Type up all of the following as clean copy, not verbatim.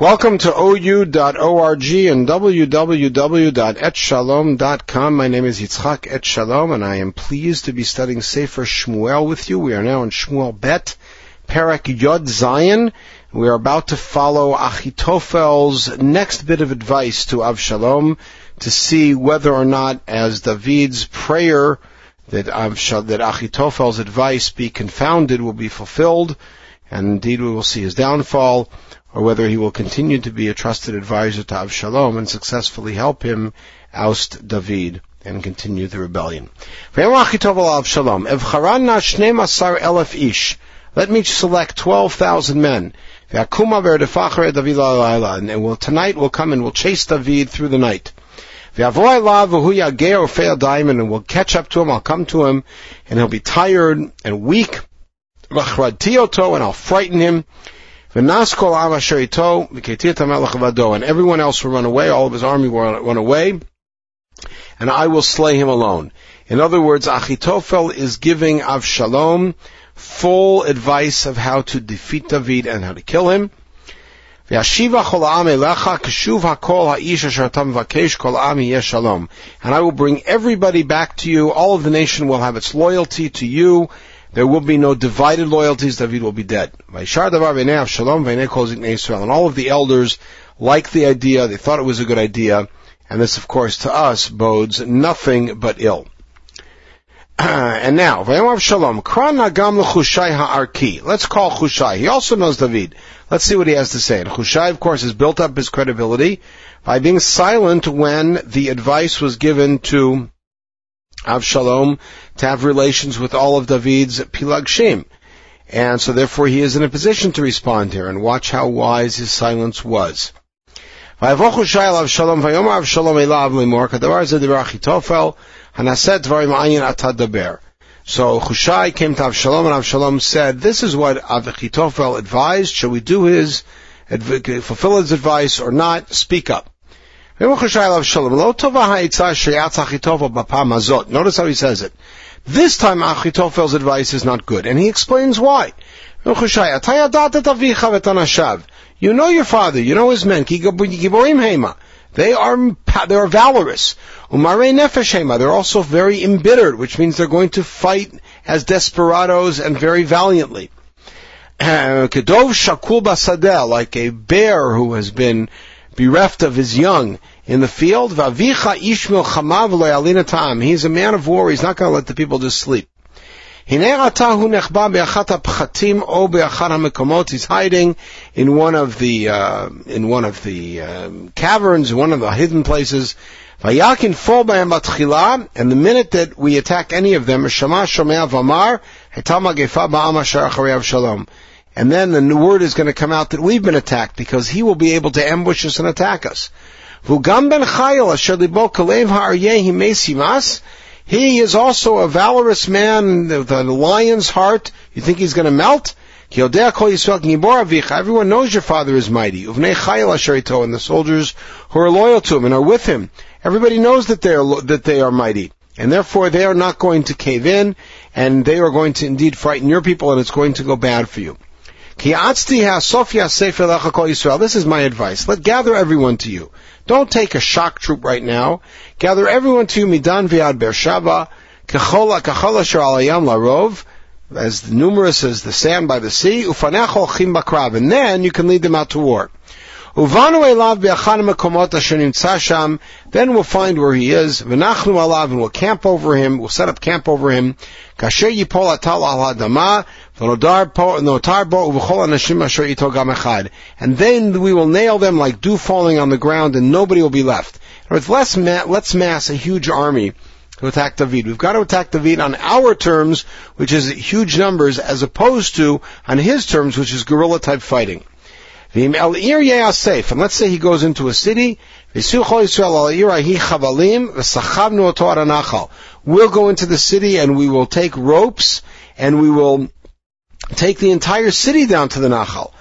Welcome to OU.org and www.etshalom.com. My name is Yitzchak Etshalom, and I am pleased to be studying Sefer Shmuel with you. We are now in Shmuel Bet, Perek Yod Zayin. We are about to follow Achitophel's next bit of advice to Avshalom to see whether or not, as David's prayer that Achitophel's advice be confounded will be fulfilled, and indeed we will see his downfall, or whether he will continue to be a trusted advisor to Avshalom and successfully help him oust David and continue the rebellion. Let me select 12,000 men. And tonight we'll come and we'll chase David through the night. And we'll catch up to him, I'll come to him, and he'll be tired and weak. And I'll frighten him. And everyone else will run away, all of his army will run away, and I will slay him alone. In other words, Achitophel is giving Avshalom full advice of how to defeat David and how to kill him. And I will bring everybody back to you, all of the nation will have its loyalty to you. There will be no divided loyalties. David will be dead. And all of the elders liked the idea. They thought it was a good idea. And this, of course, to us bodes nothing but ill. And now, let's call Chushai. He also knows David. Let's see what he has to say. And Chushai, of course, has built up his credibility by being silent when the advice was given to Avshalom to have relations with all of David's Pilagshim. And so therefore he is in a position to respond here, and watch how wise his silence was. So Chushai came to Avshalom, and Avshalom said, this is what Achitophel advised. Shall we fulfill his advice or not? Speak up. Notice how he says it. This time Achitophel's advice is not good, and he explains why. You know your father, you know his men. They are valorous. They're also very embittered, which means they're going to fight as desperados and very valiantly. Like a bear who has been bereft of his young in the field. He's a man of war. He's not going to let the people just sleep. He's hiding in one of the caverns, one of the hidden places. And the minute that we attack any of them, and then the word is going to come out that we've been attacked, because he will be able to ambush us and attack us. He is also a valorous man with a lion's heart. You think he's going to melt? Everyone knows your father is mighty. And the soldiers who are loyal to him and are with him, everybody knows that they are mighty. And therefore they are not going to cave in, and they are going to indeed frighten your people, and it's going to go bad for you. This is my advice. Gather everyone to you. Don't take a shock troop right now. Gather everyone to you, Midan Viad Beersheba, as numerous as the sand by the sea, and then you can lead them out to war. Then we'll find where he is, and we'll camp over him, we'll set up camp over him, and then we will nail them like dew falling on the ground, and nobody will be left. Let's mass a huge army to attack David. We've got to attack David on our terms, which is huge numbers, as opposed to on his terms, which is guerrilla type fighting. And let's say he goes into a city. We'll go into the city and we will take ropes and we will take the entire city down to the Nachal.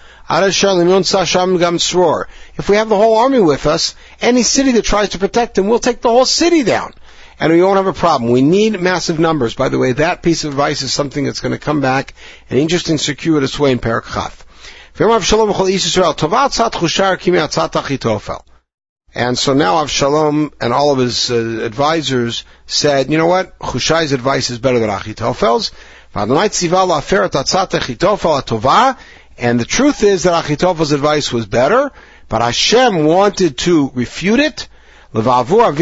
If we have the whole army with us, any city that tries to protect him, we'll take the whole city down. And we won't have a problem. We need massive numbers. By the way, that piece of advice is something that's going to come back in an interesting, circuitous way in Perek Chaf. And so now Avshalom and all of his advisors said, you know what? Hushai's advice is better than Achitophel's. And the truth is that Achitophel's advice was better, but Hashem wanted to refute it in order to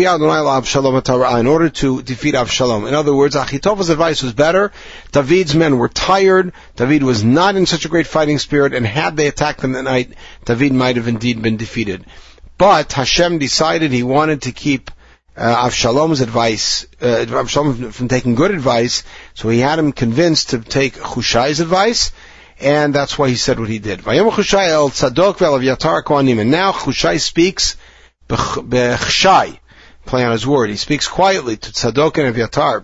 defeat Avshalom. In other words, Achitophel's advice was better. David's men were tired. David was not in such a great fighting spirit, and had they attacked them that night, David might have indeed been defeated. But Hashem decided he wanted to keep Avshalom's advice, Avshalom from taking good advice, so he had him convinced to take Hushai's advice, and that's why he said what he did. And now Hushai speaks b'chshai, play on his word. He speaks quietly to Tzadok and Eviatar.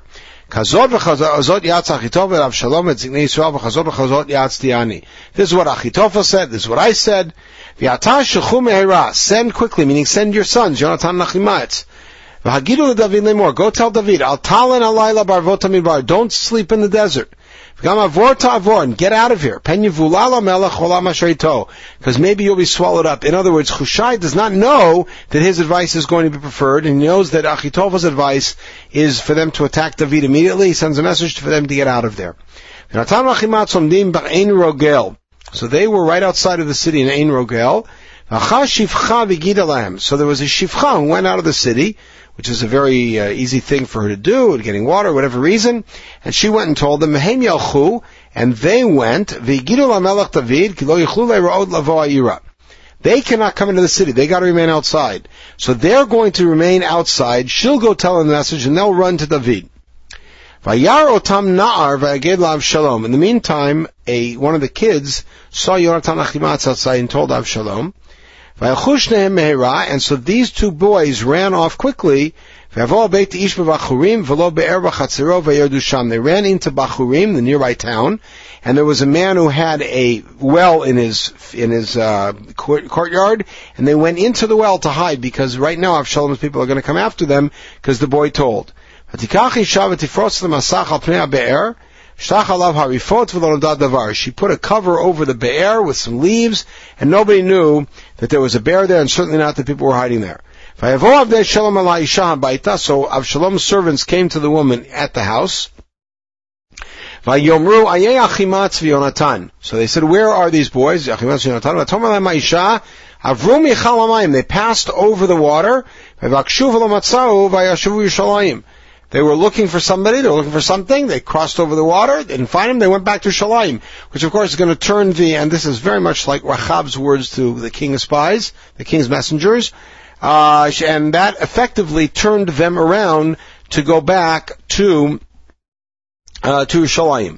This is what Achitophel said. This is what I said. Send quickly, meaning send your sons, Yonatan and Achimaetz. Go tell David, don't sleep in the desert. And get out of here. Because maybe you'll be swallowed up. In other words, Hushai does not know that his advice is going to be preferred, and he knows that Achitophel's advice is for them to attack David immediately. He sends a message for them to get out of there. So they were right outside of the city in Ein Rogel. So there was a shifcha who went out of the city, which is a very easy thing for her to do, getting water, whatever reason. And she went and told them, and they went, they cannot come into the city. They got to remain outside. So they're going to remain outside. She'll go tell them the message, and they'll run to David. In the meantime, one of the kids saw Yonatan Achimaetz outside and told Avshalom. And so these two boys ran off quickly. They ran into Bachurim, the nearby town, and there was a man who had a well in his courtyard, and they went into the well to hide, because right now Avshalom's people are going to come after them, because the boy told. She put a cover over the be'er with some leaves, and nobody knew that there was a bear there, and certainly not that people were hiding there. So Avshalom's servants came to the woman at the house. So they said, where are these boys? They passed over the water. They were looking for somebody, they were looking for something, they crossed over the water, they didn't find him, they went back to Shalayim, which of course is going to turn and this is very much like Rahab's words to the king of spies, the king's messengers, and that effectively turned them around to go back to Shalayim.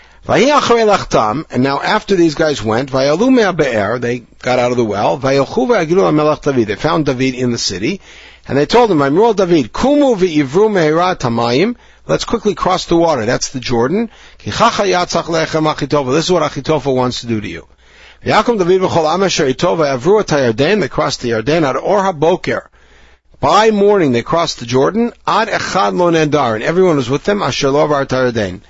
And now after these guys went, they got out of the well, they found David in the city, and they told him, David, Kumu v'yivru mehirat hamayim. Let's quickly cross the water. That's the Jordan. This is what Achitophel wants to do to you. They crossed the Yarden at Or HaBoker. By morning they crossed the Jordan. Ad echad lo nedar, and everyone was with them. Asher lo avar Yarden.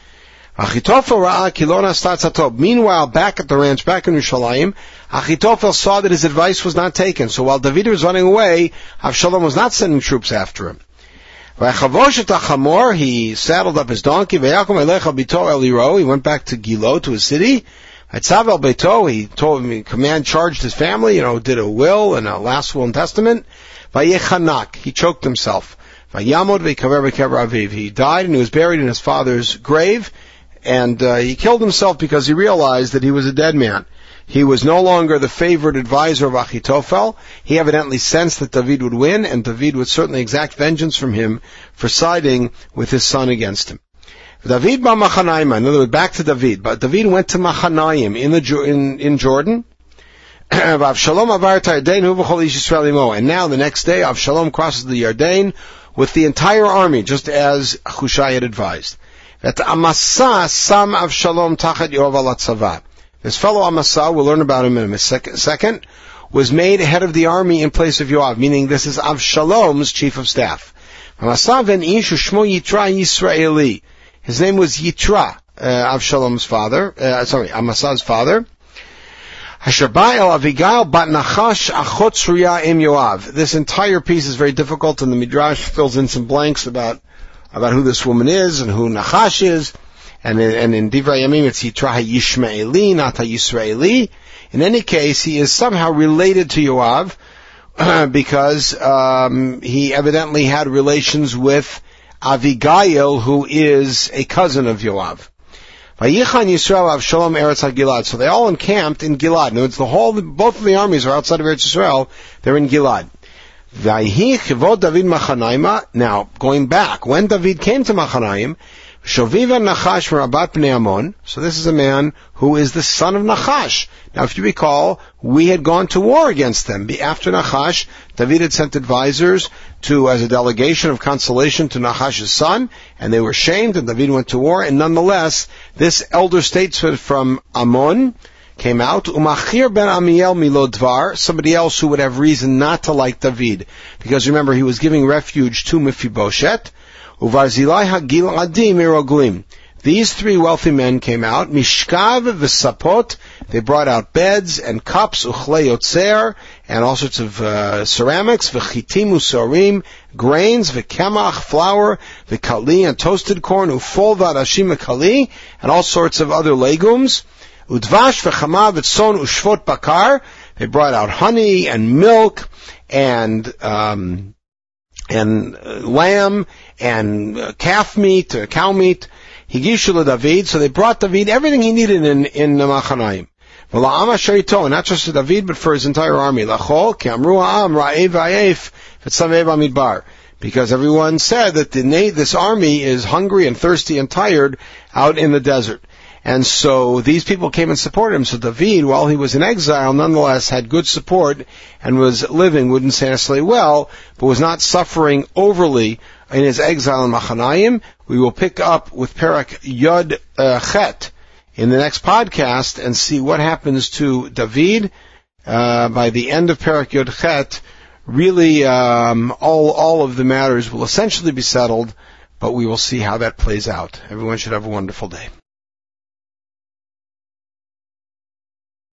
Meanwhile, back at the ranch, back in Yerushalayim, Achitophel saw that his advice was not taken. So while David was running away, Avshalom was not sending troops after him. He saddled up his donkey. He went back to Gilo, to his city. He told him, charged his family, did a will and a last will and testament. He choked himself. He died and he was buried in his father's grave. And he killed himself because he realized that he was a dead man. He was no longer the favored advisor of Achitophel. He evidently sensed that David would win, and David would certainly exact vengeance from him for siding with his son against him. David ba Machanayim, in other words, back to David. But David went to Machanayim in Jordan. And now the next day, Avshalom crosses the Yarden with the entire army, just as Hushai had advised. That Amasa Sam Avshalom Tachat Yoav al Tzava. This fellow Amasa, we'll learn about him in a second, was made head of the army in place of Yoav, meaning this is Avshalom's chief of staff. Amasa ben Ish Shmo Yitra Yisraeli. His name was Yitra, Avshalom's father, Amasa's father. Asher ba el Avigail bat Nachash achot Tzruya im Yoav. This entire piece is very difficult, and the Midrash fills in some blanks about who this woman is and who Nachash is. And in Divrei Yamim it's Yitra HaYishmaeli, not HaYisraeli. In any case, he is somehow related to Yoav, because he evidently had relations with Avigail, who is a cousin of Yoav. Vayichan Yisrael Avshalom Eretz HaGilad. So they all encamped in Gilad. In other words, both of the armies are outside of Eretz Yisrael. They're in Gilad. Vayhi Chivot David Machanaima. Now, going back, when David came to Machanaim, Shoviva Nachash Merabat Bnei Ammon. So this is a man who is the son of Nachash. Now, if you recall, we had gone to war against them. After Nachash, David had sent advisors as a delegation of consolation to Nachash's son, and they were shamed, and David went to war, and nonetheless, this elder statesman from Ammon came out, Umachir ben Amiel Milodvar, somebody else who would have reason not to like David, because remember, he was giving refuge to Mephibosheth, Uvarzilai HaGiladi Miroglim. These three wealthy men came out, Mishkav v'Sapot, they brought out beds and cups, Uchlei Yotzer, and all sorts of ceramics, V'chitim u'sorim, grains, V'kemach, flour, V'kali, and toasted corn, Ufol v'adashim v'kali, and all sorts of other legumes, Udvash v'chama v'tzon u'shvot bakar, they brought out honey and milk, and lamb, and calf meat, cow meat, Higishu David, so they brought David everything he needed in Machanaim. V'la'am asher ito, not just to David, but for his entire army. L'chol, ki amru ha'am, ra'ev v'ayef, v'tzavev b'midbar. Because everyone said that this army is hungry and thirsty and tired out in the desert. And so these people came and supported him. So David, while he was in exile, nonetheless had good support and was living, wouldn't say necessarily well, but was not suffering overly in his exile in Machanaim. We will pick up with Perek Yod Chet in the next podcast and see what happens to David by the end of Perek Yod Chet. Really, all of the matters will essentially be settled, but we will see how that plays out. Everyone should have a wonderful day.